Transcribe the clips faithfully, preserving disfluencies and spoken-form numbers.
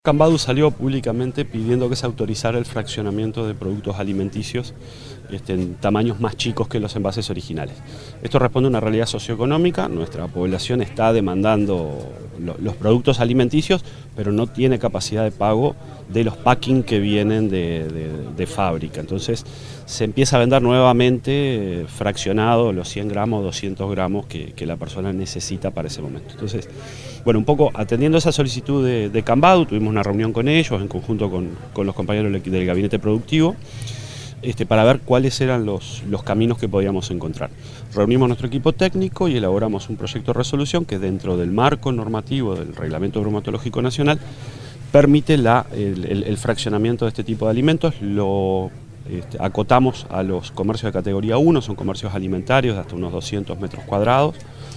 Cambadu salió públicamente pidiendo que se autorizara el fraccionamiento de productos alimenticios este, en tamaños más chicos que los envases originales. Esto responde a una realidad socioeconómica. Nuestra población está demandando lo, los productos alimenticios, pero no tiene capacidad de pago de los packing que vienen de, de, de fábrica. Entonces se empieza a vender nuevamente eh, fraccionado los cien gramos, doscientos gramos que, que la persona necesita para ese momento. Entonces, bueno, un poco atendiendo esa solicitud de, de Cambadu, tuvimos una reunión con ellos en conjunto con, con los compañeros del gabinete productivo este, para ver cuáles eran los, los caminos que podíamos encontrar. Reunimos nuestro equipo técnico y elaboramos un proyecto de resolución que dentro del marco normativo del Reglamento Bromatológico Nacional permite la, el, el, el fraccionamiento de este tipo de alimentos. Lo este, acotamos a los comercios de categoría uno, son comercios alimentarios de hasta unos doscientos metros cuadrados,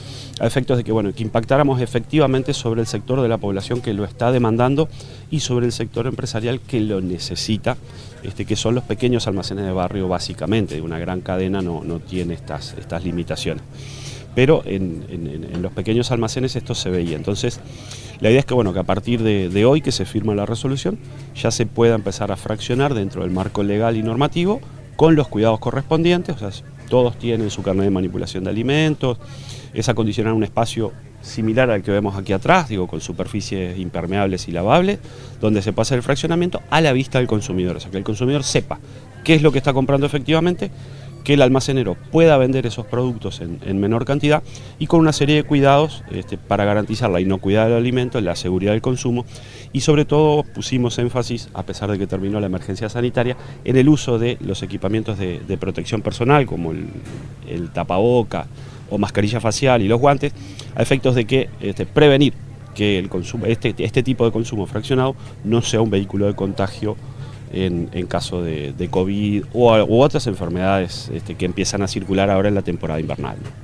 a efectos de que, bueno, que impactáramos efectivamente sobre el sector de la población que lo está demandando y sobre el sector empresarial que lo necesita, este, que son los pequeños almacenes de barrio básicamente. Una gran cadena no, no tiene estas, estas limitaciones. Pero en, en, en los pequeños almacenes esto se veía. Entonces, la idea es que, bueno, que a partir de, de hoy que se firma la resolución, ya se pueda empezar a fraccionar dentro del marco legal y normativo con los cuidados correspondientes. O sea, todos tienen su carnet de manipulación de alimentos, es acondicionar un espacio similar al que vemos aquí atrás, digo, con superficies impermeables y lavables, donde se pasa el fraccionamiento a la vista del consumidor, o sea, que el consumidor sepa qué es lo que está comprando efectivamente, que el almacenero pueda vender esos productos en, en menor cantidad y con una serie de cuidados este, para garantizar la inocuidad del alimento, la seguridad del consumo y sobre todo pusimos énfasis, a pesar de que terminó la emergencia sanitaria, en el uso de los equipamientos de, de protección personal como el, el tapaboca o mascarilla facial y los guantes, a efectos de que este, prevenir que el consumo, este, este tipo de consumo fraccionado no sea un vehículo de contagio en, en caso de, de COVID o u otras enfermedades este, que empiezan a circular ahora en la temporada invernal, ¿no?